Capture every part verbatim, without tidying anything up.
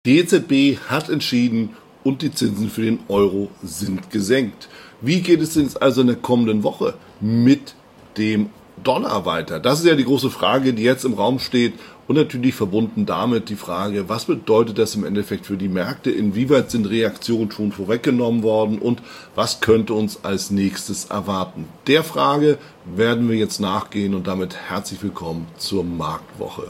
Die E Z B hat entschieden und die Zinsen für den Euro sind gesenkt. Wie geht es jetzt also in der kommenden Woche mit dem Dollar weiter? Das ist ja die große Frage, die jetzt im Raum steht und natürlich verbunden damit die Frage, was bedeutet das im Endeffekt für die Märkte? Inwieweit sind Reaktionen schon vorweggenommen worden und was könnte uns als nächstes erwarten? Der Frage werden wir jetzt nachgehen und damit herzlich willkommen zur Marktwoche.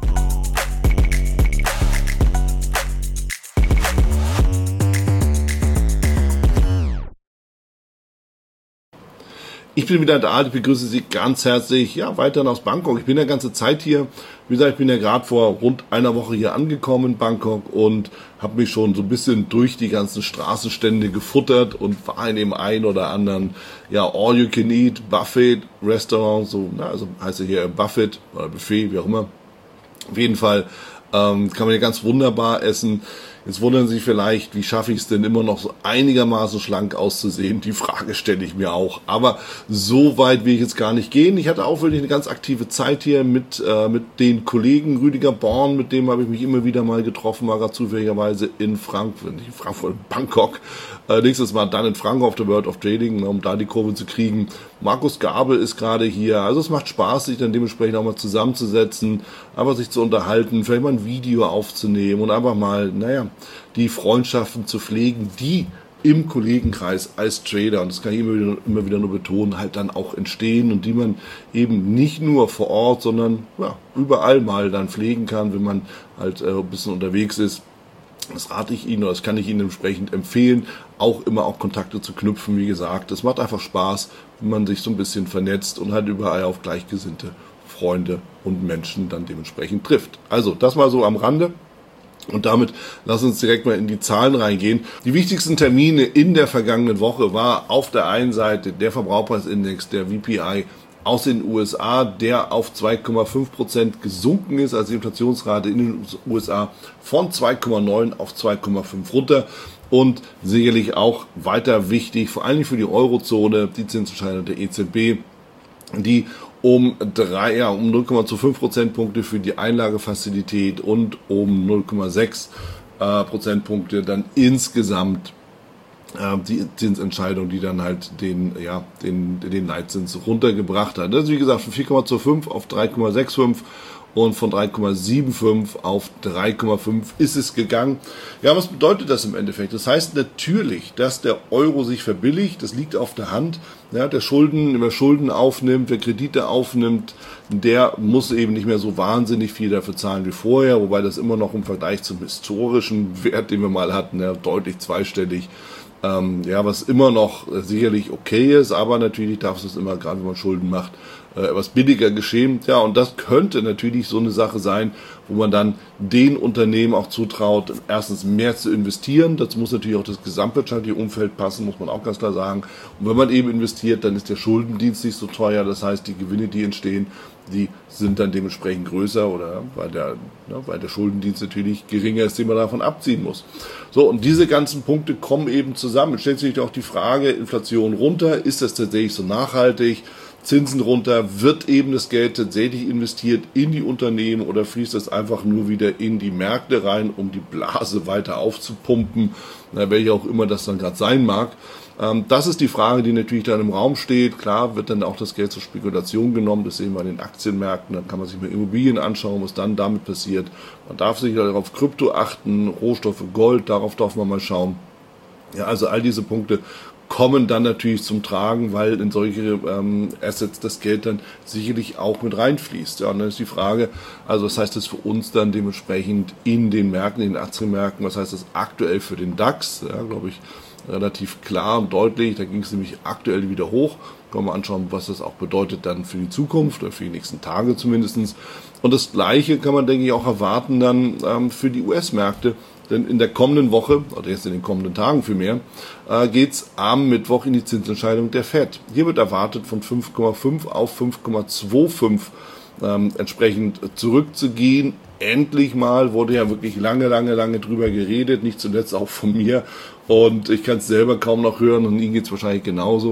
Ich bin wieder da, ich begrüße Sie ganz herzlich, ja, weiterhin aus Bangkok. Ich bin ja ganze Zeit hier, wie gesagt, ich bin ja gerade vor rund einer Woche hier angekommen in Bangkok und habe mich schon so ein bisschen durch die ganzen Straßenstände gefuttert und war in dem einen oder anderen, ja, All-You-Can-Eat, Buffet, Restaurant, so, na, also heißt ja hier Buffet oder Buffet, wie auch immer. Auf jeden Fall ähm, kann man hier ganz wunderbar essen. Jetzt wundern Sie sich vielleicht, wie schaffe ich es denn immer noch so einigermaßen schlank auszusehen? Die Frage stelle ich mir auch. Aber so weit will ich jetzt gar nicht gehen. Ich hatte auch wirklich eine ganz aktive Zeit hier mit äh, mit den Kollegen Rüdiger Born, mit dem habe ich mich immer wieder mal getroffen, war gerade zufälligerweise in Frankfurt, nicht in Frankfurt, in Bangkok. Äh, nächstes Mal dann in Frankfurt auf der World of Trading, um da die Kurve zu kriegen. Markus Gabel ist gerade hier. Also es macht Spaß, sich dann dementsprechend auch mal zusammenzusetzen, einfach sich zu unterhalten, vielleicht mal ein Video aufzunehmen und einfach mal, naja, die Freundschaften zu pflegen, die im Kollegenkreis als Trader, und das kann ich immer wieder, immer wieder nur betonen, halt dann auch entstehen und die man eben nicht nur vor Ort, sondern ja, überall mal dann pflegen kann, wenn man halt äh, ein bisschen unterwegs ist. Das rate ich Ihnen oder das kann ich Ihnen entsprechend empfehlen, auch immer auch Kontakte zu knüpfen. Wie gesagt, es macht einfach Spaß, wenn man sich so ein bisschen vernetzt und halt überall auf gleichgesinnte Freunde und Menschen dann dementsprechend trifft. Also das mal so am Rande. Und damit lass uns direkt mal in die Zahlen reingehen. Die wichtigsten Termine in der vergangenen Woche war auf der einen Seite der Verbraucherpreisindex, der V P I aus den U S A, der auf zwei Komma fünf Prozent gesunken ist, also die Inflationsrate in den U S A von zwei Komma neun auf zwei Komma fünf runter. Und sicherlich auch weiter wichtig, vor allem für die Eurozone, die Zinsentscheidung der E Z B, die um drei, ja, um null Komma fünf Prozentpunkte für die Einlagefazilität und um null Komma sechs äh, Prozentpunkte dann insgesamt äh, die Zinsentscheidung, die dann halt den, ja, den, den Leitzins runtergebracht hat. Das ist wie gesagt von vier Komma fünfundzwanzig auf drei Komma fünfundsechzig und von drei Komma fünfundsiebzig auf drei Komma fünf ist es gegangen. Ja, was bedeutet das im Endeffekt? Das heißt natürlich, dass der Euro sich verbilligt, das liegt auf der Hand. Ja, der Schulden, wer Schulden aufnimmt, wer Kredite aufnimmt, der muss eben nicht mehr so wahnsinnig viel dafür zahlen wie vorher, wobei das immer noch im Vergleich zum historischen Wert, den wir mal hatten, ja, deutlich zweistellig. Ähm, ja, was immer noch äh, sicherlich okay ist, aber natürlich darf es immer, gerade wenn man Schulden macht, äh, etwas billiger geschehen. Ja, und das könnte natürlich so eine Sache sein, wo man dann den Unternehmen auch zutraut, erstens mehr zu investieren. Dazu muss natürlich auch das gesamtwirtschaftliche Umfeld passen, muss man auch ganz klar sagen. Und wenn man eben investiert, dann ist der Schuldendienst nicht so teuer. Das heißt, die Gewinne, die entstehen, die sind dann dementsprechend größer oder weil der, ja, weil der Schuldendienst natürlich geringer ist, den man davon abziehen muss. So, und diese ganzen Punkte kommen eben zusammen. Jetzt stellt sich auch die Frage, Inflation runter, ist das tatsächlich so nachhaltig? Zinsen runter, wird eben das Geld tatsächlich investiert in die Unternehmen oder fließt das einfach nur wieder in die Märkte rein, um die Blase weiter aufzupumpen, na, welche auch immer das dann gerade sein mag. Ähm, das ist die Frage, die natürlich dann im Raum steht. Klar wird dann auch das Geld zur Spekulation genommen, das sehen wir an den Aktienmärkten, dann kann man sich mal Immobilien anschauen, was dann damit passiert. Man darf sich halt auf Krypto achten, Rohstoffe, Gold, darauf darf man mal schauen. Ja, also all diese Punkte kommen dann natürlich zum Tragen, weil in solche ähm, Assets das Geld dann sicherlich auch mit reinfließt. Ja, und dann ist die Frage, also was heißt das für uns dann dementsprechend in den Märkten, in den Aktienmärkten, was heißt das aktuell für den DAX? Ja, glaube ich, relativ klar und deutlich. Da ging es nämlich aktuell wieder hoch. Können wir anschauen, was das auch bedeutet dann für die Zukunft oder für die nächsten Tage zumindestens. Und das Gleiche kann man, denke ich, auch erwarten dann ähm, für die U S-Märkte. Denn in der kommenden Woche, oder jetzt in den kommenden Tagen vielmehr, äh, geht's am Mittwoch in die Zinsentscheidung der Fed. Hier wird erwartet, von fünf Komma fünf auf fünf Komma fünfundzwanzig ähm, entsprechend zurückzugehen. Endlich mal, wurde ja wirklich lange, lange, lange drüber geredet, nicht zuletzt auch von mir. Und ich kann es selber kaum noch hören und Ihnen geht es wahrscheinlich genauso,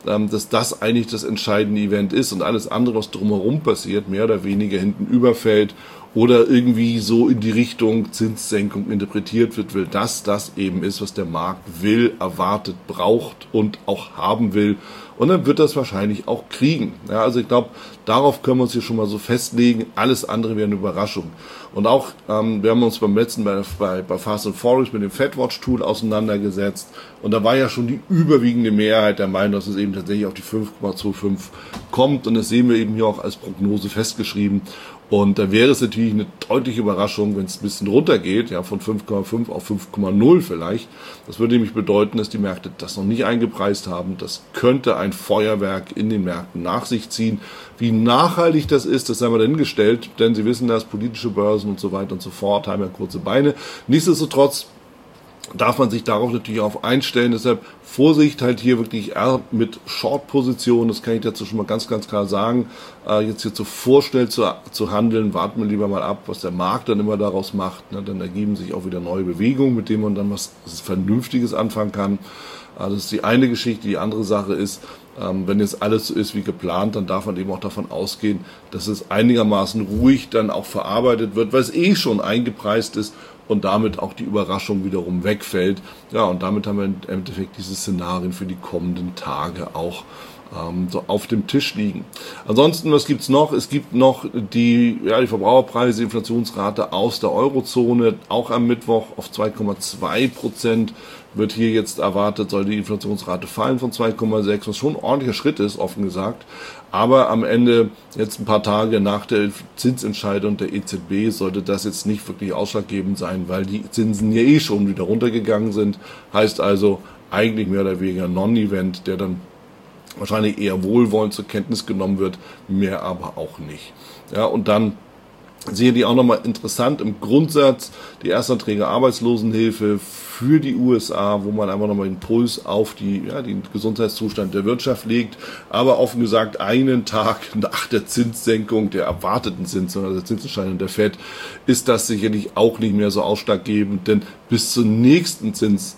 dass das eigentlich das entscheidende Event ist und alles andere, was drumherum passiert, mehr oder weniger hinten überfällt oder irgendwie so in die Richtung Zinssenkung interpretiert wird, weil das das eben ist, was der Markt will, erwartet, braucht und auch haben will. Und dann wird das wahrscheinlich auch kriegen. Ja, also ich glaube, darauf können wir uns hier schon mal so festlegen. Alles andere wäre eine Überraschung. Und auch, ähm, wir haben uns beim letzten bei, bei, bei Fast and Furious mit dem FedWatch-Tool auseinandergesetzt. Und da war ja schon die überwiegende Mehrheit der Meinung, dass es eben tatsächlich auf die fünf Komma fünfundzwanzig kommt. Und das sehen wir eben hier auch als Prognose festgeschrieben. Und da wäre es natürlich eine deutliche Überraschung, wenn es ein bisschen runtergeht, ja, von fünf Komma fünf auf fünf Komma null vielleicht. Das würde nämlich bedeuten, dass die Märkte das noch nicht eingepreist haben. Das könnte ein Feuerwerk in den Märkten nach sich ziehen. Wie nachhaltig das ist, das haben wir dahingestellt, denn Sie wissen das, politische Börsen und so weiter und so fort haben ja kurze Beine. Nichtsdestotrotz darf man sich darauf natürlich auch einstellen. Deshalb Vorsicht halt hier wirklich mit Short-Positionen, das kann ich dazu schon mal ganz, ganz klar sagen. Äh, jetzt hier zu vorstellen, zu, zu handeln, warten wir lieber mal ab, was der Markt dann immer daraus macht. Ne? Dann ergeben sich auch wieder neue Bewegungen, mit denen man dann was Vernünftiges anfangen kann. Äh, das ist die eine Geschichte. Die andere Sache ist, ähm, wenn jetzt alles so ist wie geplant, dann darf man eben auch davon ausgehen, dass es einigermaßen ruhig dann auch verarbeitet wird, weil es eh schon eingepreist ist und damit auch die Überraschung wiederum wegfällt. Ja, und damit haben wir im Endeffekt diese Szenarien für die kommenden Tage auch ähm, so auf dem Tisch liegen. Ansonsten, was gibt's noch? Es gibt noch die, ja, die Verbraucherpreise, die Inflationsrate aus der Eurozone, auch am Mittwoch auf zwei Komma zwei Prozent. Wird hier jetzt erwartet, soll die Inflationsrate fallen von zwei Komma sechs, was schon ein ordentlicher Schritt ist, offen gesagt. Aber am Ende, jetzt ein paar Tage nach der Zinsentscheidung der E Z B, sollte das jetzt nicht wirklich ausschlaggebend sein, weil die Zinsen ja eh schon wieder runtergegangen sind. Heißt also eigentlich mehr oder weniger Non-Event, der dann wahrscheinlich eher wohlwollend zur Kenntnis genommen wird, mehr aber auch nicht. Ja, und dann sehe die auch nochmal interessant im Grundsatz die Erstanträge Arbeitslosenhilfe für die U S A, wo man einfach nochmal den Puls auf die, ja, den Gesundheitszustand der Wirtschaft legt, aber offen gesagt einen Tag nach der Zinssenkung, der erwarteten Zinssenkung, also der Zinsentscheidung der Fed, ist das sicherlich auch nicht mehr so ausschlaggebend, denn bis zur nächsten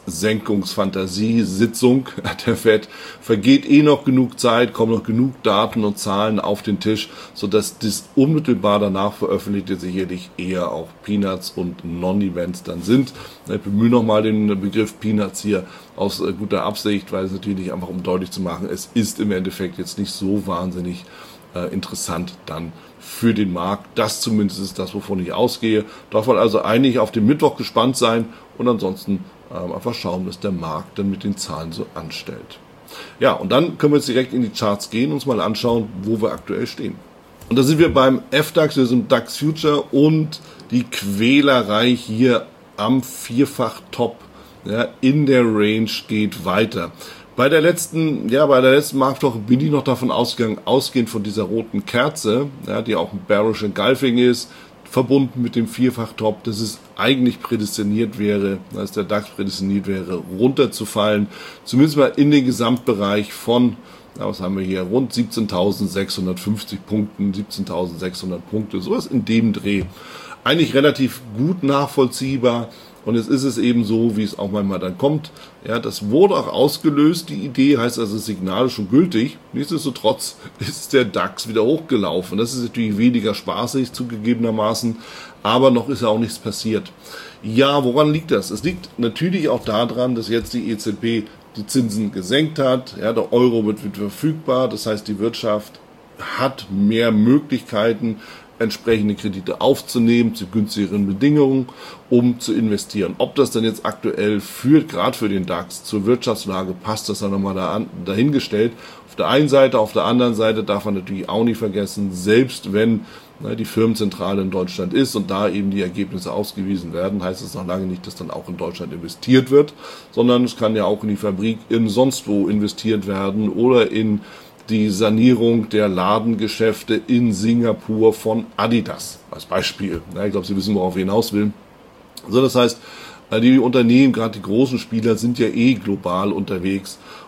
Zinssenkungsfantasiesitzung der Fed vergeht eh noch genug Zeit, kommen noch genug Daten und Zahlen auf den Tisch, sodass das unmittelbar danach veröffentlichte sicherlich eher auch Peanuts und Non-Events dann sind. Ich bemühe nochmal den Begriff Peanuts hier aus guter Absicht, weil es natürlich einfach, um deutlich zu machen, es ist im Endeffekt jetzt nicht so wahnsinnig äh, interessant dann für den Markt. Das zumindest ist das, wovon ich ausgehe. Darf man also eigentlich auf den Mittwoch gespannt sein und ansonsten ähm, einfach schauen, was der Markt dann mit den Zahlen so anstellt. Ja, und dann können wir jetzt direkt in die Charts gehen und uns mal anschauen, wo wir aktuell stehen. Und da sind wir beim F DAX, wir sind im DAX Future und die Quälerei hier am Vierfach-Top, ja, in der Range geht weiter. Bei der letzten, ja, bei der letzten Marktwoche bin ich noch davon ausgegangen, ausgehend von dieser roten Kerze, ja, die auch ein Bearish Engulfing ist, verbunden mit dem Vierfach-Top, dass es eigentlich prädestiniert wäre, dass der DAX prädestiniert wäre, runterzufallen, zumindest mal in den Gesamtbereich von, ja, was haben wir hier, rund siebzehntausendsechshundertfünfzig Punkten, siebzehntausendsechshundert Punkte, sowas in dem Dreh. Eigentlich relativ gut nachvollziehbar. Und jetzt ist es eben so, wie es auch manchmal dann kommt. Ja, das wurde auch ausgelöst. Die Idee heißt also, das Signal ist schon gültig. Nichtsdestotrotz ist der DAX wieder hochgelaufen. Das ist natürlich weniger spaßig, zugegebenermaßen. Aber noch ist ja auch nichts passiert. Ja, woran liegt das? Es liegt natürlich auch daran, dass jetzt die E Z B die Zinsen gesenkt hat. Ja, der Euro wird wieder verfügbar. Das heißt, die Wirtschaft hat mehr Möglichkeiten, entsprechende Kredite aufzunehmen zu günstigeren Bedingungen, um zu investieren. Ob das dann jetzt aktuell führt, gerade für den DAX, zur Wirtschaftslage passt, das dann nochmal da, dahingestellt. Auf der einen Seite, auf der anderen Seite darf man natürlich auch nicht vergessen, selbst wenn ne, die Firmenzentrale in Deutschland ist und da eben die Ergebnisse ausgewiesen werden, heißt es noch lange nicht, dass dann auch in Deutschland investiert wird, sondern es kann ja auch in die Fabrik in sonst wo investiert werden oder in die Sanierung der Ladengeschäfte in Singapur von Adidas als Beispiel. Ja, ich glaube, Sie wissen, worauf ich hinaus will. Also das heißt, die Unternehmen, gerade die großen Spieler, sind ja eh global unterwegs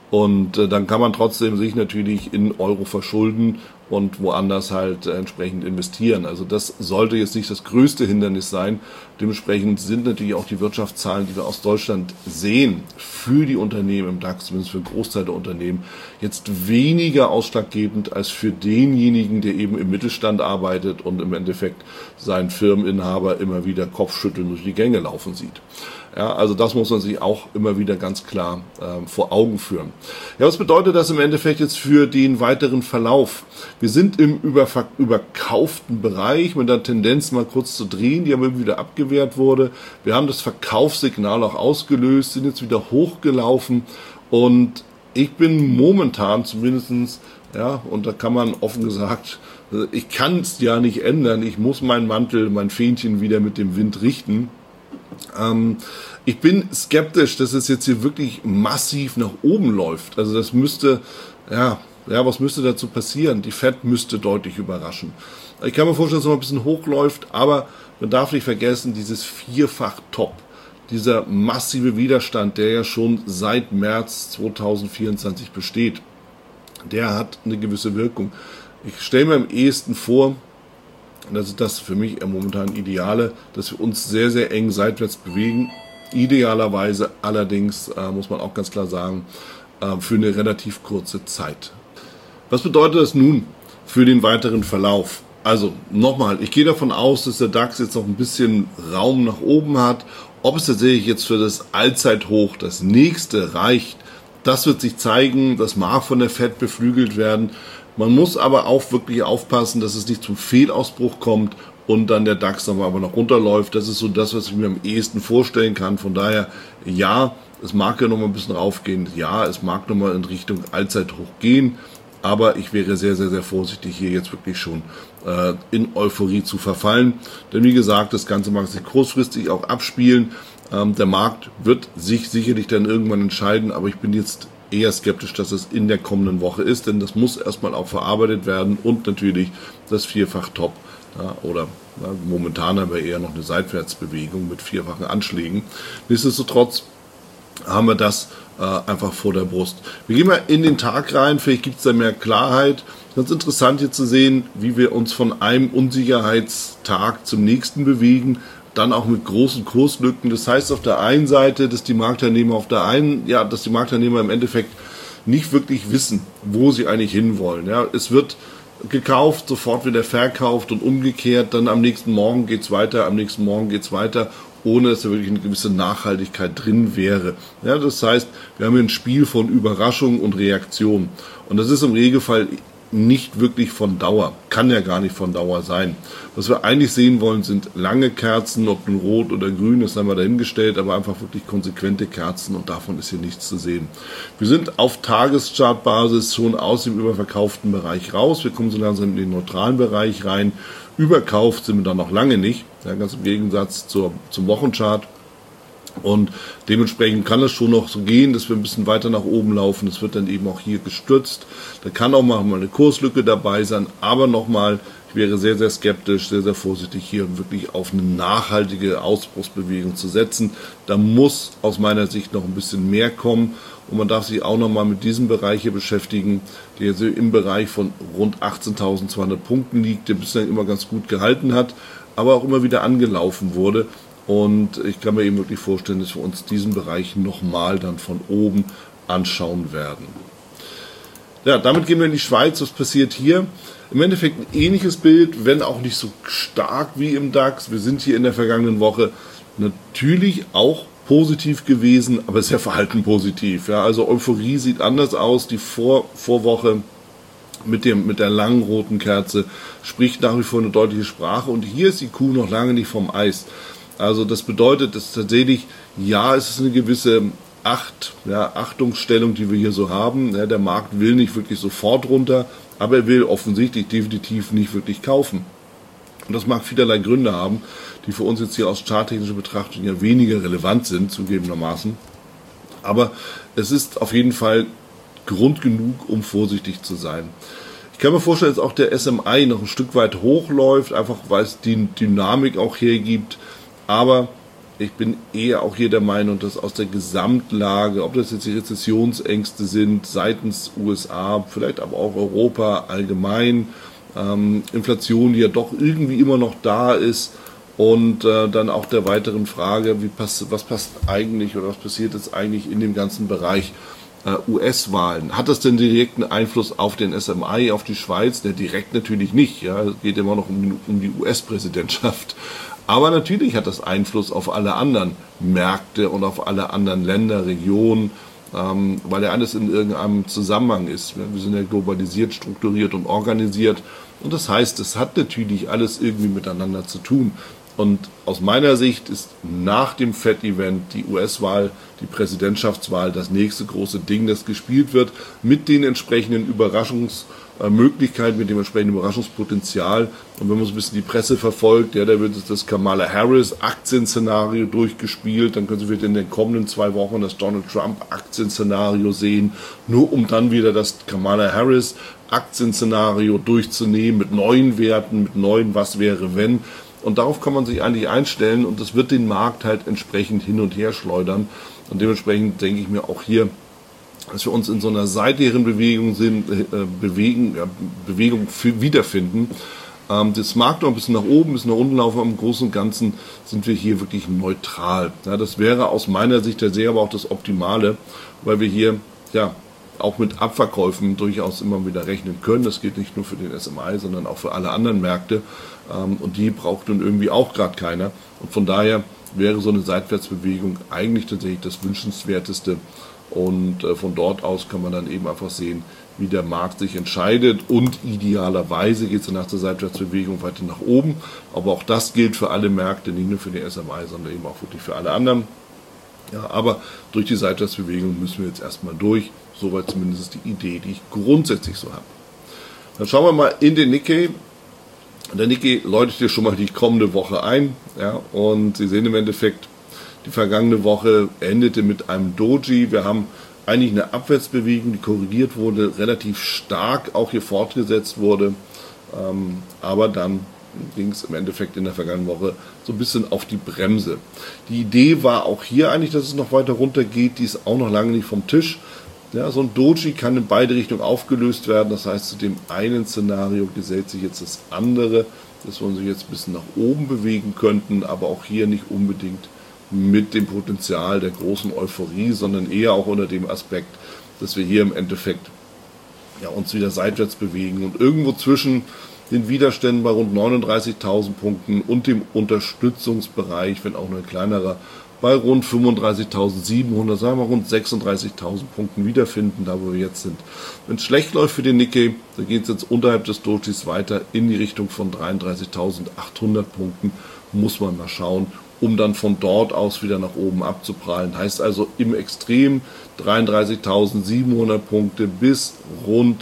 Und äh, dann kann man trotzdem sich natürlich in Euro verschulden und woanders halt äh, entsprechend investieren. Also das sollte jetzt nicht das größte Hindernis sein. Dementsprechend sind natürlich auch die Wirtschaftszahlen, die wir aus Deutschland sehen, für die Unternehmen im DAX, zumindest für einen Großteil der Unternehmen, jetzt weniger ausschlaggebend als für denjenigen, der eben im Mittelstand arbeitet und im Endeffekt seinen Firmeninhaber immer wieder kopfschütteln durch die Gänge laufen sieht. Ja, also das muss man sich auch immer wieder ganz klar äh, vor Augen führen. Ja, was bedeutet das im Endeffekt jetzt für den weiteren Verlauf? Wir sind im überver- überkauften Bereich mit der Tendenz mal kurz zu drehen, die aber wieder abgewehrt wurde. Wir haben das Verkaufssignal auch ausgelöst, sind jetzt wieder hochgelaufen und ich bin momentan zumindestens, ja, und da kann man offen gesagt, ich kann es ja nicht ändern, ich muss meinen Mantel, mein Fähnchen wieder mit dem Wind richten. Ähm, ich bin skeptisch, dass es jetzt hier wirklich massiv nach oben läuft. Also das müsste, ja, ja, was müsste dazu passieren? Die Fed müsste deutlich überraschen. Ich kann mir vorstellen, dass es noch ein bisschen hochläuft, aber man darf nicht vergessen, dieses Vierfach-Top, dieser massive Widerstand, der ja schon seit März zweitausendvierundzwanzig besteht, der hat eine gewisse Wirkung. Ich stelle mir am ehesten vor, und das ist das für mich momentan Ideale, dass wir uns sehr, sehr eng seitwärts bewegen. Idealerweise allerdings, äh, muss man auch ganz klar sagen, äh, für eine relativ kurze Zeit. Was bedeutet das nun für den weiteren Verlauf? Also nochmal, ich gehe davon aus, dass der DAX jetzt noch ein bisschen Raum nach oben hat. Ob es tatsächlich jetzt für das Allzeithoch, das nächste, reicht, das wird sich zeigen. Das mag von der Fed beflügelt werden. Man muss aber auch wirklich aufpassen, dass es nicht zum Fehlausbruch kommt und dann der DAX nochmal aber noch runterläuft. Das ist so das, was ich mir am ehesten vorstellen kann. Von daher, ja, es mag ja noch mal ein bisschen raufgehen. Ja, es mag noch mal in Richtung Allzeithoch gehen. Aber ich wäre sehr, sehr, sehr vorsichtig, hier jetzt wirklich schon äh, in Euphorie zu verfallen. Denn wie gesagt, das Ganze mag sich kurzfristig auch abspielen. Ähm, der Markt wird sich sicherlich dann irgendwann entscheiden. Aber ich bin jetzt eher skeptisch, dass es in der kommenden Woche ist, denn das muss erstmal auch verarbeitet werden und natürlich das Vierfach-Top, ja, oder ja, momentan aber eher noch eine Seitwärtsbewegung mit vierfachen Anschlägen. Nichtsdestotrotz haben wir das äh, einfach vor der Brust. Wir gehen mal in den Tag rein, vielleicht gibt es da mehr Klarheit. Ganz interessant hier zu sehen, wie wir uns von einem Unsicherheitstag zum nächsten bewegen, dann auch mit großen Kurslücken. Das heißt auf der einen Seite, dass die Marktteilnehmer auf der einen, ja, dass die Marktteilnehmer im Endeffekt nicht wirklich wissen, wo sie eigentlich hinwollen. Ja, es wird gekauft, sofort wieder verkauft und umgekehrt, dann am nächsten Morgen geht's weiter, am nächsten Morgen geht's weiter, ohne dass da wirklich eine gewisse Nachhaltigkeit drin wäre. Ja, das heißt, wir haben hier ein Spiel von Überraschung und Reaktion. Und das ist im Regelfall nicht wirklich von Dauer, kann ja gar nicht von Dauer sein. Was wir eigentlich sehen wollen, sind lange Kerzen, ob nun rot oder grün, das haben wir dahingestellt, aber einfach wirklich konsequente Kerzen und davon ist hier nichts zu sehen. Wir sind auf Tageschartbasis schon aus dem überverkauften Bereich raus, wir kommen so langsam in den neutralen Bereich rein. Überkauft sind wir da noch lange nicht, ja, ganz im Gegensatz zur, zum Wochenchart. Und dementsprechend kann es schon noch so gehen, dass wir ein bisschen weiter nach oben laufen. Es wird dann eben auch hier gestützt. Da kann auch mal eine Kurslücke dabei sein. Aber nochmal, ich wäre sehr, sehr skeptisch, sehr, sehr vorsichtig hier wirklich auf eine nachhaltige Ausbruchsbewegung zu setzen. Da muss aus meiner Sicht noch ein bisschen mehr kommen. Und man darf sich auch nochmal mit diesem Bereich hier beschäftigen, der jetzt im Bereich von rund achtzehntausendzweihundert Punkten liegt, der bislang immer ganz gut gehalten hat, aber auch immer wieder angelaufen wurde. Und ich kann mir eben wirklich vorstellen, dass wir uns diesen Bereich nochmal dann von oben anschauen werden. Ja, damit gehen wir in die Schweiz. Was passiert hier? Im Endeffekt ein ähnliches Bild, wenn auch nicht so stark wie im DAX. Wir sind hier in der vergangenen Woche natürlich auch positiv gewesen, aber sehr verhalten positiv. Ja, also Euphorie sieht anders aus. Die Vor Vorwoche mit, dem, mit der langen roten Kerze spricht nach wie vor eine deutliche Sprache. Und hier ist die Kuh noch lange nicht vom Eis. Also das bedeutet, dass tatsächlich, ja, es ist eine gewisse Acht, ja, Achtungsstellung, die wir hier so haben. Ja, der Markt will nicht wirklich sofort runter, aber er will offensichtlich definitiv nicht wirklich kaufen. Und das mag vielerlei Gründe haben, die für uns jetzt hier aus charttechnischer Betrachtung ja weniger relevant sind, zugegebenermaßen. Aber es ist auf jeden Fall Grund genug, um vorsichtig zu sein. Ich kann mir vorstellen, dass auch der S M I noch ein Stück weit hochläuft, einfach weil es die Dynamik auch hergibt. Aber ich bin eher auch hier der Meinung, dass aus der Gesamtlage, ob das jetzt die Rezessionsängste sind seitens U S A, vielleicht aber auch Europa allgemein, ähm, Inflation, die ja doch irgendwie immer noch da ist, und äh, dann auch der weiteren Frage, wie pass, was passt eigentlich oder was passiert jetzt eigentlich in dem ganzen Bereich äh, U S-Wahlen. Hat das denn direkten Einfluss auf den S M I, auf die Schweiz? Der direkt natürlich nicht. Ja, es geht immer noch um, um die U S-Präsidentschaft. Aber natürlich hat das Einfluss auf alle anderen Märkte und auf alle anderen Länder, Regionen, ähm, weil ja alles in irgendeinem Zusammenhang ist. Wir sind ja globalisiert, strukturiert und organisiert. Und das heißt, es hat natürlich alles irgendwie miteinander zu tun. Und aus meiner Sicht ist nach dem Fed-Event die U S-Wahl, die Präsidentschaftswahl, das nächste große Ding, das gespielt wird, mit den entsprechenden Überraschungsmöglichkeiten, mit dem entsprechenden Überraschungspotenzial. Und wenn man so ein bisschen die Presse verfolgt, ja, da wird das Kamala Harris-Aktienszenario durchgespielt. Dann können Sie wieder in den kommenden zwei Wochen das Donald Trump-Aktienszenario sehen, nur um dann wieder das Kamala Harris-Aktienszenario durchzunehmen mit neuen Werten, mit neuen Was wäre wenn. Und darauf kann man sich eigentlich einstellen, und das wird den Markt halt entsprechend hin und her schleudern. Und dementsprechend denke ich mir auch hier, dass wir uns in so einer seitlichen Bewegung sind, äh, bewegen, ja, Bewegung für, wiederfinden. Ähm, das mag noch ein bisschen nach oben, ein bisschen nach unten laufen, aber im Großen und Ganzen sind wir hier wirklich neutral. Ja, das wäre aus meiner Sicht der sehr aber auch das Optimale, weil wir hier ja auch mit Abverkäufen durchaus immer wieder rechnen können. Das gilt nicht nur für den S M I, sondern auch für alle anderen Märkte. Und die braucht nun irgendwie auch gerade keiner. Und von daher wäre so eine Seitwärtsbewegung eigentlich tatsächlich das Wünschenswerteste. Und von dort aus kann man dann eben einfach sehen, wie der Markt sich entscheidet. Und idealerweise geht es dann nach der Seitwärtsbewegung weiter nach oben. Aber auch das gilt für alle Märkte, nicht nur für den S M I, sondern eben auch wirklich für alle anderen. Ja, aber durch die Seitwärtsbewegung müssen wir jetzt erstmal durch. Soweit zumindest die Idee, die ich grundsätzlich so habe. Dann schauen wir mal in den Nikkei. Der Nikkei läutet hier schon mal die kommende Woche ein. Ja, und Sie sehen im Endeffekt, die vergangene Woche endete mit einem Doji. Wir haben eigentlich eine Abwärtsbewegung, die korrigiert wurde, relativ stark auch hier fortgesetzt wurde. Ähm, aber dann ging es im Endeffekt in der vergangenen Woche so ein bisschen auf die Bremse. Die Idee war auch hier eigentlich, dass es noch weiter runter geht. Die ist auch noch lange nicht vom Tisch. Ja, so ein Doji kann in beide Richtungen aufgelöst werden. Das heißt, zu dem einen Szenario gesellt sich jetzt das andere, dass wir uns jetzt ein bisschen nach oben bewegen könnten, aber auch hier nicht unbedingt mit dem Potenzial der großen Euphorie, sondern eher auch unter dem Aspekt, dass wir hier im Endeffekt ja, uns wieder seitwärts bewegen und irgendwo zwischen den Widerständen bei rund neununddreißigtausend Punkten und dem Unterstützungsbereich, wenn auch nur ein kleinerer, bei rund fünfunddreißigtausendsiebenhundert, sagen wir rund sechsunddreißigtausend Punkten wiederfinden, da wo wir jetzt sind. Wenn es schlecht läuft für den Nikkei, dann geht es jetzt unterhalb des Dojis weiter in die Richtung von dreiunddreißigtausendachthundert Punkten, muss man mal schauen, um dann von dort aus wieder nach oben abzuprallen. Heißt also im Extrem dreiunddreißigtausendsiebenhundert Punkte bis rund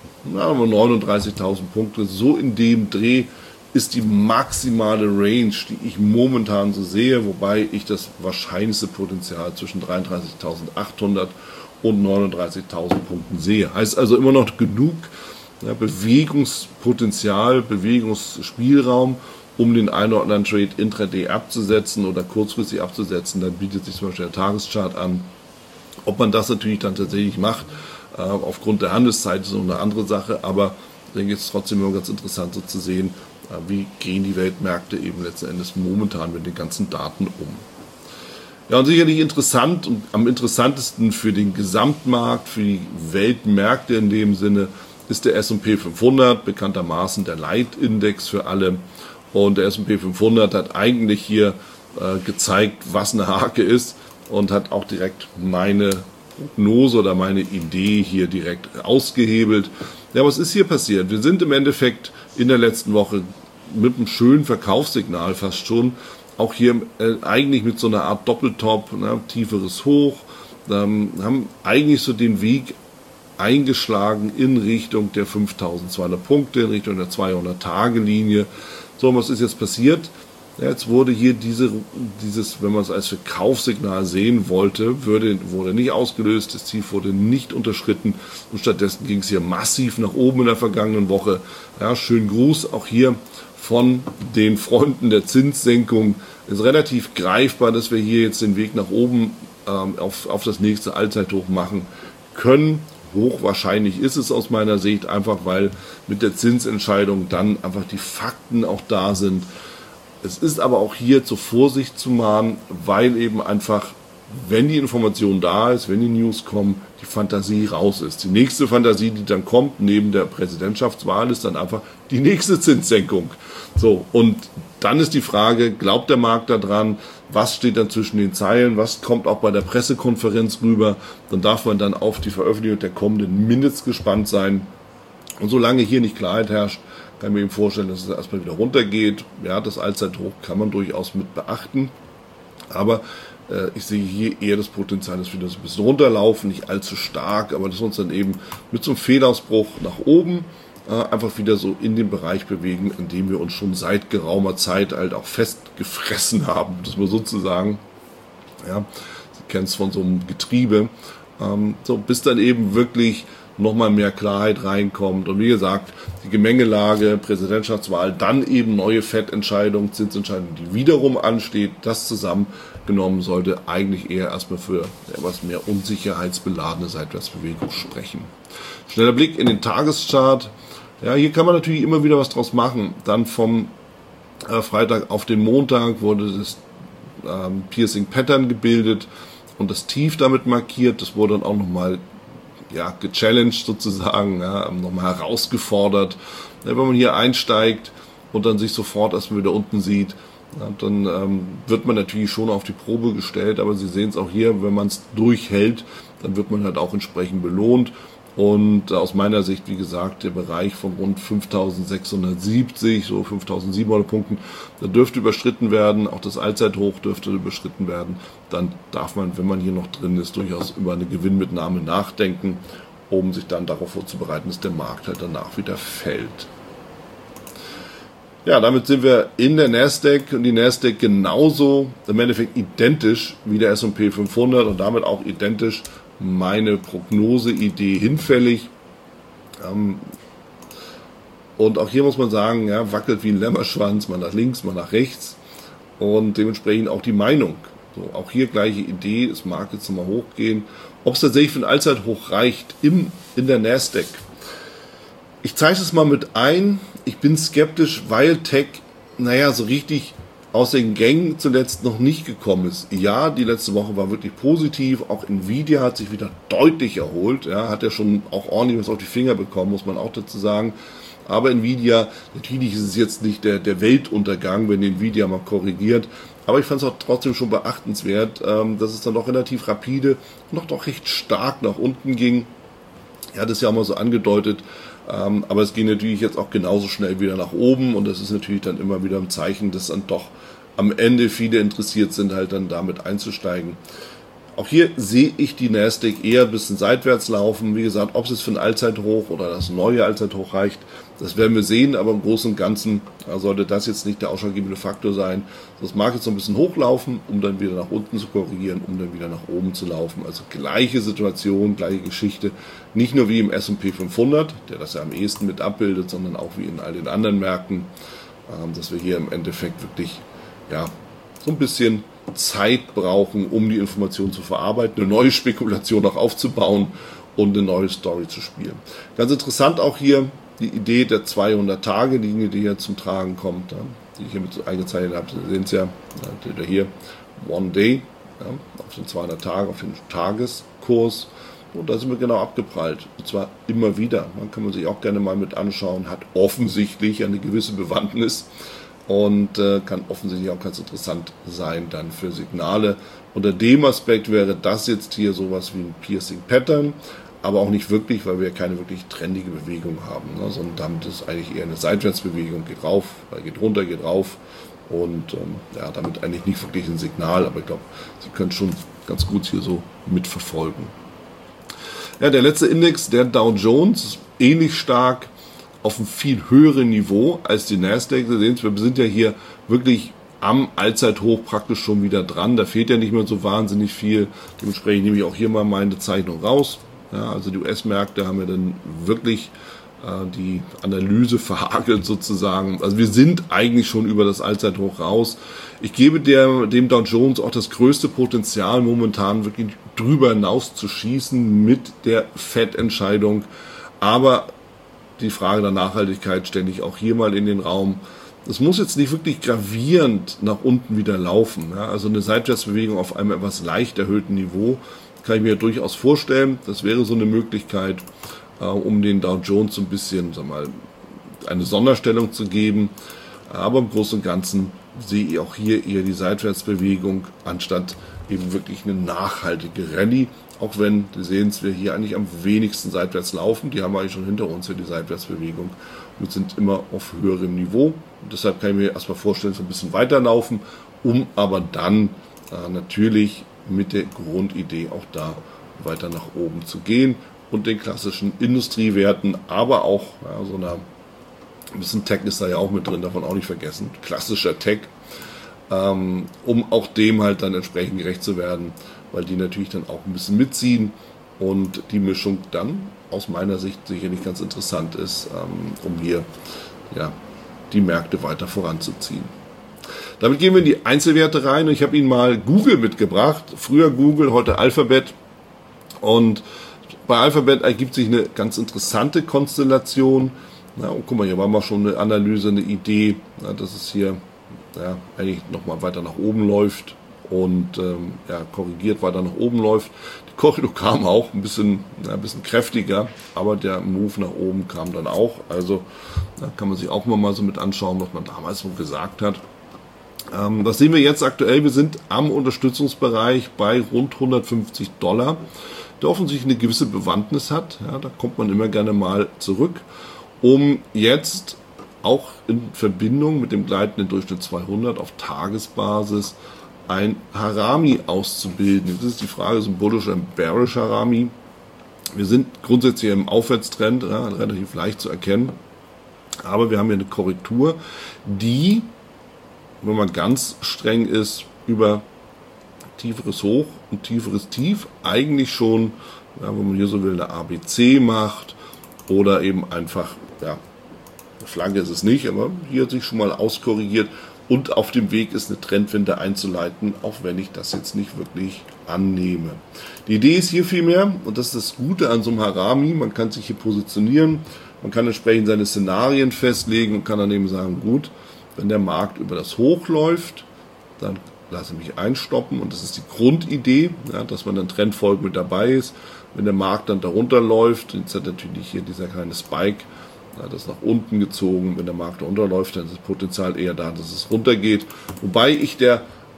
neununddreißigtausend Punkte, so in dem Dreh ist die maximale Range, die ich momentan so sehe, wobei ich das wahrscheinlichste Potenzial zwischen dreiunddreißigtausendachthundert und neununddreißigtausend Punkten sehe. Heißt also immer noch genug ja, Bewegungspotenzial, Bewegungsspielraum, um den einen oder anderen Trade intraday abzusetzen oder kurzfristig abzusetzen. Dann bietet sich zum Beispiel der Tageschart an. Ob man das natürlich dann tatsächlich macht, äh, aufgrund der Handelszeit ist noch eine andere Sache, aber ich denke, es ist trotzdem immer ganz interessant so zu sehen, wie gehen die Weltmärkte eben letzten Endes momentan mit den ganzen Daten um. Ja, und sicherlich interessant und am interessantesten für den Gesamtmarkt, für die Weltmärkte in dem Sinne, ist der S und P fünfhundert, bekanntermaßen der Leitindex für alle. Und der S und P fünfhundert hat eigentlich hier äh, gezeigt, was eine Hake ist, und hat auch direkt meine Prognose oder meine Idee hier direkt ausgehebelt. Ja, was ist hier passiert? Wir sind im Endeffekt in der letzten Woche mit einem schönen Verkaufssignal fast schon, auch hier äh, eigentlich mit so einer Art Doppeltop, ne, tieferes Hoch, ähm, haben eigentlich so den Weg eingeschlagen in Richtung der fünftausendzweihundert Punkte, in Richtung der zweihundert-Tage-Linie. So, was ist jetzt passiert? Ja, jetzt wurde hier diese, dieses, wenn man es als Verkaufssignal sehen wollte, würde, wurde nicht ausgelöst, das Ziel wurde nicht unterschritten und stattdessen ging es hier massiv nach oben in der vergangenen Woche. Ja, schönen Gruß auch hier von den Freunden der Zinssenkung ist relativ greifbar, dass wir hier jetzt den Weg nach oben ähm, auf, auf das nächste Allzeithoch machen können. Hochwahrscheinlich ist es aus meiner Sicht, einfach weil mit der Zinsentscheidung dann einfach die Fakten auch da sind. Es ist aber auch hier zur Vorsicht zu mahnen, weil eben einfach, wenn die Information da ist, wenn die News kommen, die Fantasie raus ist. Die nächste Fantasie, die dann kommt, neben der Präsidentschaftswahl, ist dann einfach die nächste Zinssenkung. So, und dann ist die Frage, glaubt der Markt daran? Was steht dann zwischen den Zeilen? Was kommt auch bei der Pressekonferenz rüber? Dann darf man dann auf die Veröffentlichung der kommenden Minutes gespannt sein. Und solange hier nicht Klarheit herrscht, kann ich mir eben vorstellen, dass es erstmal wieder runtergeht. Ja, das Allzeithoch kann man durchaus mit beachten. Aber äh, ich sehe hier eher das Potenzial, dass wir das ein bisschen runterlaufen, nicht allzu stark, aber dass wir uns dann eben mit so einem Fehlausbruch nach oben äh, einfach wieder so in den Bereich bewegen, in dem wir uns schon seit geraumer Zeit halt auch festgefressen haben, das mal sozusagen. Ja, Sie kennen es von so einem Getriebe. Ähm, so, bis dann eben wirklich nochmal mehr Klarheit reinkommt. Und wie gesagt, die Gemengelage, Präsidentschaftswahl, dann eben neue Fettentscheidungen, Zinsentscheidungen, die wiederum ansteht, das zusammengenommen sollte eigentlich eher erstmal für etwas mehr unsicherheitsbeladene Seitwärtsbewegung sprechen. Schneller Blick in den Tageschart. Ja, hier kann man natürlich immer wieder was draus machen. Dann vom äh, Freitag auf den Montag wurde das ähm, Piercing Pattern gebildet und das Tief damit markiert. Das wurde dann auch nochmal ja, gechallenged sozusagen, ja, nochmal herausgefordert. Ja, wenn man hier einsteigt und dann sich sofort erstmal wieder unten sieht, ja, dann ähm, wird man natürlich schon auf die Probe gestellt, aber Sie sehen es auch hier, wenn man es durchhält, dann wird man halt auch entsprechend belohnt. Und äh, aus meiner Sicht, wie gesagt, der Bereich von rund fünftausendsechshundertsiebzig, so fünftausendsiebenhundert Punkten, da dürfte überschritten werden, auch das Allzeithoch dürfte überschritten werden. Dann darf man, wenn man hier noch drin ist, durchaus über eine Gewinnmitnahme nachdenken, um sich dann darauf vorzubereiten, dass der Markt halt danach wieder fällt. Ja, damit sind wir in der Nasdaq und die Nasdaq genauso im Endeffekt identisch wie der S und P fünfhundert und damit auch identisch meine Prognoseidee hinfällig. Ähm, und auch hier muss man sagen, ja, wackelt wie ein Lämmerschwanz, mal nach links, mal nach rechts und dementsprechend auch die Meinung. So, auch hier gleiche Idee, es mag jetzt nochmal hochgehen. Ob es tatsächlich für ein Allzeithoch reicht im, in der Nasdaq. Ich zeige es mal mit ein. Ich bin skeptisch, weil Tech, naja, so richtig aus den Gängen zuletzt noch nicht gekommen ist. Ja, die letzte Woche war wirklich positiv. Auch Nvidia hat sich wieder deutlich erholt. Ja, hat ja schon auch ordentlich was auf die Finger bekommen, muss man auch dazu sagen. Aber Nvidia, natürlich ist es jetzt nicht der, der Weltuntergang, wenn Nvidia mal korrigiert. Aber ich fand es auch trotzdem schon beachtenswert, ähm, dass es dann doch relativ rapide und noch doch recht stark nach unten ging. Ja, das ist ja auch mal so angedeutet. Ähm, aber es ging natürlich jetzt auch genauso schnell wieder nach oben. Und das ist natürlich dann immer wieder ein Zeichen, dass dann doch am Ende viele interessiert sind, halt dann damit einzusteigen. Auch hier sehe ich die Nasdaq eher ein bisschen seitwärts laufen. Wie gesagt, ob es jetzt für ein Allzeithoch oder das neue Allzeithoch reicht, das werden wir sehen. Aber im Großen und Ganzen sollte das jetzt nicht der ausschlaggebende Faktor sein. Das mag jetzt so ein bisschen hochlaufen, um dann wieder nach unten zu korrigieren, um dann wieder nach oben zu laufen. Also gleiche Situation, gleiche Geschichte. Nicht nur wie im S und P fünfhundert, der das ja am ehesten mit abbildet, sondern auch wie in all den anderen Märkten, dass wir hier im Endeffekt wirklich ja, so ein bisschen Zeit brauchen, um die Information zu verarbeiten, eine neue Spekulation auch aufzubauen und eine neue Story zu spielen. Ganz interessant auch hier die Idee der zweihundert-Tage-Linie, die hier zum Tragen kommt, die ich hier mit eingezeichnet habe. Sie sehen es ja, hier One Day, ja, auf den zweihundert Tagen, auf den Tageskurs. Und da sind wir genau abgeprallt. Und zwar immer wieder. Man kann man sich auch gerne mal mit anschauen, hat offensichtlich eine gewisse Bewandtnis. Und äh, kann offensichtlich auch ganz interessant sein dann für Signale. Unter dem Aspekt wäre das jetzt hier sowas wie ein Piercing Pattern, aber auch nicht wirklich, weil wir keine wirklich trendige Bewegung haben, ne? Sondern damit ist eigentlich eher eine Seitwärtsbewegung, geht rauf, geht runter, geht rauf und ähm, ja, damit eigentlich nicht wirklich ein Signal, aber ich glaube, Sie können schon ganz gut hier so mitverfolgen. Ja, der letzte Index, der Dow Jones, ist ähnlich stark auf einem viel höheren Niveau als die Nasdaq. Sie sehen, wir sind ja hier wirklich am Allzeithoch praktisch schon wieder dran. Da fehlt ja nicht mehr so wahnsinnig viel. Dementsprechend nehme ich auch hier mal meine Zeichnung raus. Ja, also die U S-Märkte haben ja dann wirklich die Analyse verhagelt sozusagen. Also wir sind eigentlich schon über das Allzeithoch raus. Ich gebe der, dem Dow Jones auch das größte Potenzial momentan wirklich drüber hinaus zu schießen mit der Fed-Entscheidung. Aber die Frage der Nachhaltigkeit stelle ich auch hier mal in den Raum. Es muss jetzt nicht wirklich gravierend nach unten wieder laufen. Ja? Also eine Seitwärtsbewegung auf einem etwas leicht erhöhten Niveau kann ich mir durchaus vorstellen. Das wäre so eine Möglichkeit, um den Dow Jones so ein bisschen, sag mal, eine Sonderstellung zu geben. Aber im Großen und Ganzen sehe ich auch hier eher die Seitwärtsbewegung, anstatt eben wirklich eine nachhaltige Rallye. Auch wenn, Sie sehen es, wir hier eigentlich am wenigsten seitwärts laufen. Die haben wir eigentlich schon hinter uns, hier die Seitwärtsbewegung. Wir sind immer auf höherem Niveau. Und deshalb kann ich mir erstmal vorstellen, so ein bisschen weiterlaufen, um aber dann äh, natürlich mit der Grundidee auch da weiter nach oben zu gehen. Und den klassischen Industriewerten, aber auch ja, so einer, ein bisschen Tech ist da ja auch mit drin, davon auch nicht vergessen, klassischer Tech, ähm, um auch dem halt dann entsprechend gerecht zu werden, weil die natürlich dann auch ein bisschen mitziehen und die Mischung dann aus meiner Sicht sicherlich ganz interessant ist, ähm, um hier ja, die Märkte weiter voranzuziehen. Damit gehen wir in die Einzelwerte rein. Ich habe Ihnen mal Google mitgebracht, früher Google, heute Alphabet, und bei Alphabet ergibt sich eine ganz interessante Konstellation. Na, und guck mal, hier war mal schon eine Analyse, eine Idee, na, dass es hier ja, eigentlich nochmal weiter nach oben läuft und ähm, ja, korrigiert weiter nach oben läuft. Die Korridor kam auch ein bisschen, ja, ein bisschen kräftiger, aber der Move nach oben kam dann auch. Also da kann man sich auch mal so mit anschauen, was man damals so gesagt hat. Ähm, das sehen wir jetzt aktuell. Wir sind am Unterstützungsbereich bei rund hundertfünfzig Dollar. Der offensichtlich eine gewisse Bewandtnis hat. Ja, da kommt man immer gerne mal zurück, um jetzt auch in Verbindung mit dem gleitenden Durchschnitt zweihundert auf Tagesbasis ein Harami auszubilden. Jetzt ist die Frage, so ein bullish oder ein bearish Harami. Wir sind grundsätzlich im Aufwärtstrend, ja, relativ leicht zu erkennen, aber wir haben hier eine Korrektur, die, wenn man ganz streng ist, über tieferes Hoch und tieferes Tief eigentlich schon, ja, wenn man hier so will, eine A B C macht oder eben einfach, ja, eine Flanke ist es nicht, aber hier hat sich schon mal auskorrigiert und auf dem Weg ist, eine Trendwende einzuleiten, auch wenn ich das jetzt nicht wirklich annehme. Die Idee ist hier vielmehr, und das ist das Gute an so einem Harami, man kann sich hier positionieren, man kann entsprechend seine Szenarien festlegen und kann dann eben sagen, gut, wenn der Markt über das Hoch läuft, dann lasse mich einstoppen, und das ist die Grundidee, ja, dass man dann trendfolgend mit dabei ist. Wenn der Markt dann darunter läuft, jetzt hat natürlich hier dieser kleine Spike, ja, das ist nach unten gezogen. Wenn der Markt darunter läuft, dann ist das Potenzial eher da, dass es runtergeht. Wobei ich der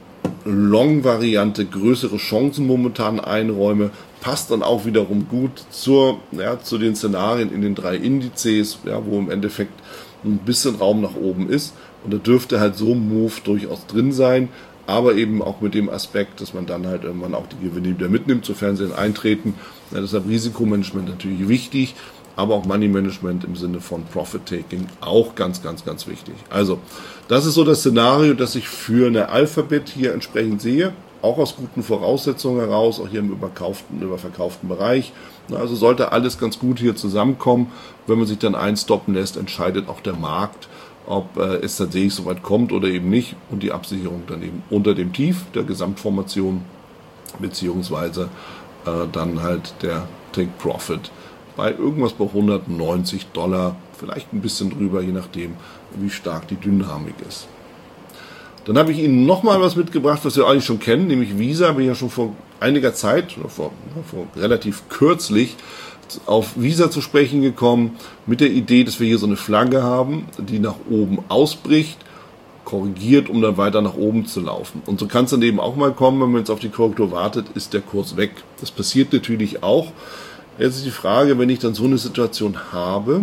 Long-Variante größere Chancen momentan einräume, passt dann auch wiederum gut zur, ja, zu den Szenarien in den drei Indizes, ja, wo im Endeffekt ein bisschen Raum nach oben ist. Und da dürfte halt so ein Move durchaus drin sein, aber eben auch mit dem Aspekt, dass man dann halt irgendwann auch die Gewinne wieder mitnimmt, sofern sie dann eintreten. Ja, deshalb Risikomanagement natürlich wichtig, aber auch Money Management im Sinne von Profit-Taking auch ganz, ganz, ganz wichtig. Also, das ist so das Szenario, das ich für eine Alphabet hier entsprechend sehe, auch aus guten Voraussetzungen heraus, auch hier im überkauften, überverkauften Bereich. Also sollte alles ganz gut hier zusammenkommen. Wenn man sich dann einstoppen lässt, entscheidet auch der Markt, ob äh, es tatsächlich so weit kommt oder eben nicht, und die Absicherung dann eben unter dem Tief der Gesamtformation beziehungsweise äh, dann halt der Take Profit bei irgendwas bei hundertneunzig Dollar, vielleicht ein bisschen drüber, je nachdem, wie stark die Dynamik ist. Dann habe ich Ihnen nochmal was mitgebracht, was wir eigentlich schon kennen, nämlich Visa. Bin ja schon vor einiger Zeit, oder vor, vor relativ kürzlich, auf Visa zu sprechen gekommen, mit der Idee, dass wir hier so eine Flagge haben, die nach oben ausbricht, korrigiert, um dann weiter nach oben zu laufen. Und so kann es dann eben auch mal kommen, wenn man jetzt auf die Korrektur wartet, ist der Kurs weg. Das passiert natürlich auch. Jetzt ist die Frage, wenn ich dann so eine Situation habe,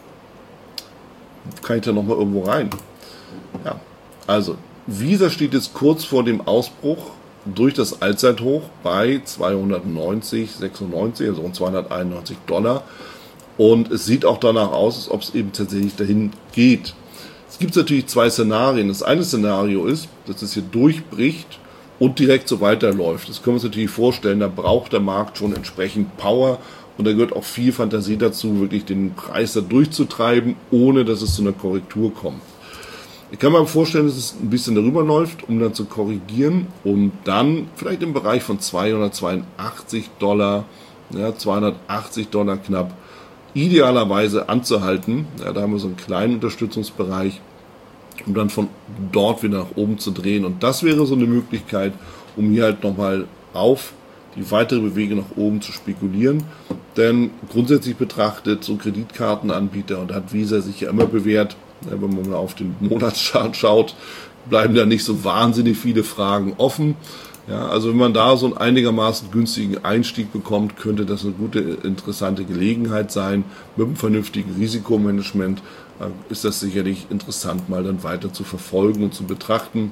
kann ich da nochmal irgendwo rein? Ja, also Visa steht jetzt kurz vor dem Ausbruch durch das Allzeithoch bei zweihundertneunzig Komma sechsundneunzig, also rund zweihunderteinundneunzig Dollar. Und es sieht auch danach aus, als ob es eben tatsächlich dahin geht. Es gibt natürlich zwei Szenarien. Das eine Szenario ist, dass es hier durchbricht und direkt so weiterläuft. Das können wir uns natürlich vorstellen, da braucht der Markt schon entsprechend Power, und da gehört auch viel Fantasie dazu, wirklich den Preis da durchzutreiben, ohne dass es zu einer Korrektur kommt. Ich kann mir vorstellen, dass es ein bisschen darüber läuft, um dann zu korrigieren und dann vielleicht im Bereich von zweihundertzweiundachtzig Dollar, ja, zweihundertachtzig Dollar knapp, idealerweise anzuhalten. Ja, da haben wir so einen kleinen Unterstützungsbereich, um dann von dort wieder nach oben zu drehen. Und das wäre so eine Möglichkeit, um hier halt nochmal auf die weitere Bewegung nach oben zu spekulieren. Denn grundsätzlich betrachtet, so Kreditkartenanbieter, und da hat Visa sich ja immer bewährt, wenn man mal auf den Monatschart schaut, bleiben da nicht so wahnsinnig viele Fragen offen. Ja, also wenn man da so einen einigermaßen günstigen Einstieg bekommt, könnte das eine gute, interessante Gelegenheit sein. Mit einem vernünftigen Risikomanagement äh, ist das sicherlich interessant, mal dann weiter zu verfolgen und zu betrachten,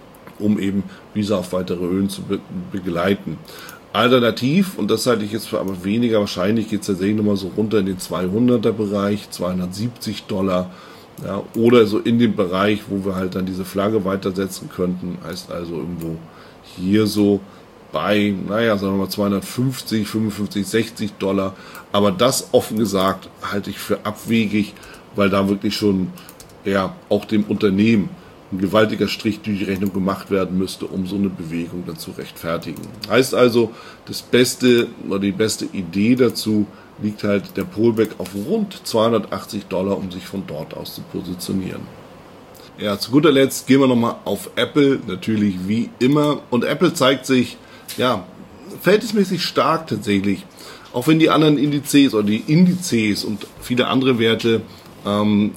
um eben Visa auf weitere Höhen zu be begleiten. Alternativ, und das halte ich jetzt für aber weniger wahrscheinlich, geht es tatsächlich nochmal so runter in den zweihunderter Bereich, zweihundertsiebzig Dollar. Ja, oder so in dem Bereich, wo wir halt dann diese Flagge weitersetzen könnten, heißt also irgendwo hier so bei, naja, sagen wir mal zweihundertfünfzig, fünfundfünfzig, sechzig Dollar. Aber das offen gesagt halte ich für abwegig, weil da wirklich schon ja, auch dem Unternehmen ein gewaltiger Strich durch die Rechnung gemacht werden müsste, um so eine Bewegung dann zu rechtfertigen. Heißt also, das beste oder die beste Idee dazu liegt halt der Pullback auf rund zweihundertachtzig Dollar, um sich von dort aus zu positionieren. Ja, zu guter Letzt gehen wir nochmal auf Apple, natürlich wie immer. Und Apple zeigt sich, ja, verhältnismäßig stark tatsächlich. Auch wenn die anderen Indizes oder die Indizes und viele andere Werte ähm,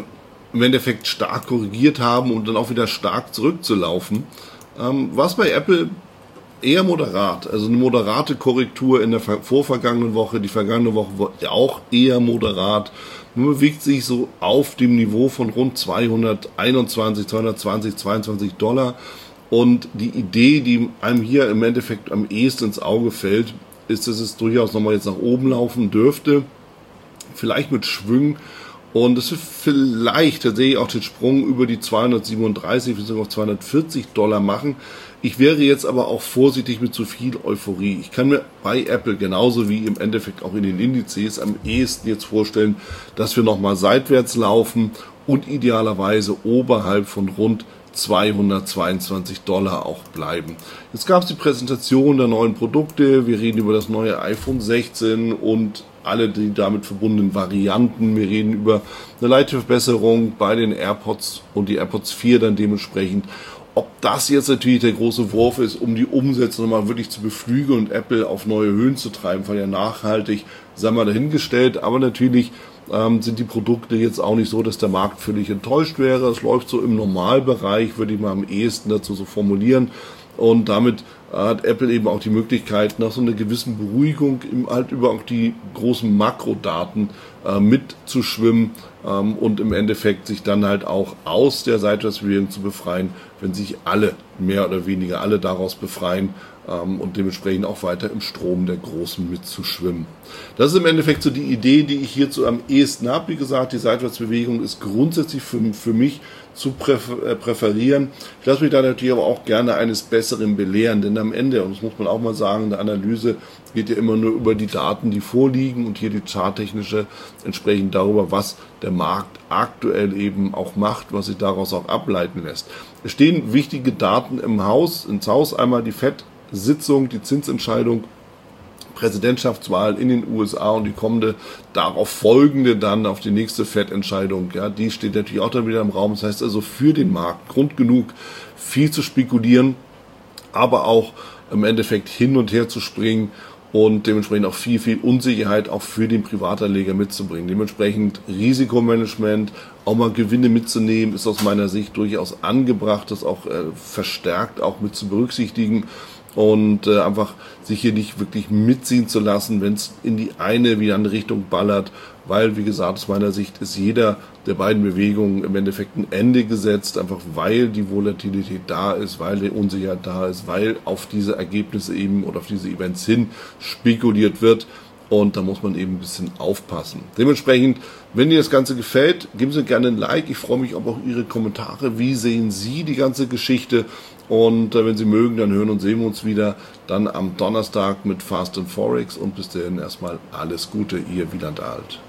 im Endeffekt stark korrigiert haben und dann auch wieder stark zurückzulaufen, ähm, war es bei Apple eher moderat, also eine moderate Korrektur in der vorvergangenen Woche, die vergangene Woche war auch eher moderat. Man bewegt sich so auf dem Niveau von rund zweihunderteinundzwanzig, zweihundertzwanzig, zweiundzwanzig Dollar. Und die Idee, die einem hier im Endeffekt am ehesten ins Auge fällt, ist, dass es durchaus nochmal jetzt nach oben laufen dürfte, vielleicht mit Schwüngen. Und es wird vielleicht tatsächlich auch den Sprung über die zweihundertsiebenunddreißig bzw. auf zweihundertvierzig Dollar machen. Ich wäre jetzt aber auch vorsichtig mit zu viel Euphorie. Ich kann mir bei Apple genauso wie im Endeffekt auch in den Indizes am ehesten jetzt vorstellen, dass wir nochmal seitwärts laufen und idealerweise oberhalb von rund zweihundertzweiundzwanzig Dollar auch bleiben. Jetzt gab es die Präsentation der neuen Produkte. Wir reden über das neue iPhone sechzehn und alle die damit verbundenen Varianten. Wir reden über eine leichte Verbesserung bei den AirPods und die AirPods vier dann dementsprechend. Ob das jetzt natürlich der große Wurf ist, um die Umsätze nochmal wirklich zu beflügeln und Apple auf neue Höhen zu treiben, weil ja nachhaltig, sei mal dahingestellt, aber natürlich ähm, sind die Produkte jetzt auch nicht so, dass der Markt völlig enttäuscht wäre. Es läuft so im Normalbereich, würde ich mal am ehesten dazu so formulieren. Und damit äh, hat Apple eben auch die Möglichkeit, nach so einer gewissen Beruhigung im, halt über auch die großen Makrodaten äh, mitzuschwimmen ähm, und im Endeffekt sich dann halt auch aus der Seitwärtsbewegung zu befreien, wenn sich alle, mehr oder weniger alle daraus befreien ähm, und dementsprechend auch weiter im Strom der Großen mitzuschwimmen. Das ist im Endeffekt so die Idee, die ich hierzu am ehesten habe. Wie gesagt, die Seitwärtsbewegung ist grundsätzlich für, für mich zu präferieren. Ich lasse mich da natürlich aber auch gerne eines Besseren belehren, denn am Ende, und das muss man auch mal sagen, eine Analyse geht ja immer nur über die Daten, die vorliegen und hier die charttechnische entsprechend darüber, was der Markt aktuell eben auch macht, was sich daraus auch ableiten lässt. Es stehen wichtige Daten im Haus, ins Haus, einmal die Fed-Sitzung, die Zinsentscheidung, Präsidentschaftswahl in den U S A und die kommende, darauf folgende dann auf die nächste Fed-Entscheidung, ja, die steht natürlich auch dann wieder im Raum. Das heißt also für den Markt Grund genug, viel zu spekulieren, aber auch im Endeffekt hin und her zu springen und dementsprechend auch viel, viel Unsicherheit auch für den Privatanleger mitzubringen. Dementsprechend Risikomanagement, auch mal Gewinne mitzunehmen, ist aus meiner Sicht durchaus angebracht, das auch äh, verstärkt auch mit zu berücksichtigen. Und äh, einfach sich hier nicht wirklich mitziehen zu lassen, wenn es in die eine wie die andere Richtung ballert, weil, wie gesagt, aus meiner Sicht ist jeder der beiden Bewegungen im Endeffekt ein Ende gesetzt, einfach weil die Volatilität da ist, weil die Unsicherheit da ist, weil auf diese Ergebnisse eben oder auf diese Events hin spekuliert wird. und da muss man eben ein bisschen aufpassen. Dementsprechend, wenn dir das Ganze gefällt, geben Sie gerne ein Like. Ich freue mich aber auch Ihre Kommentare. Wie sehen Sie die ganze Geschichte? Und äh, wenn Sie mögen, dann hören und sehen wir uns wieder dann am Donnerstag mit Fast and Forex. Und bis dahin erstmal alles Gute, Ihr Wieland Alt.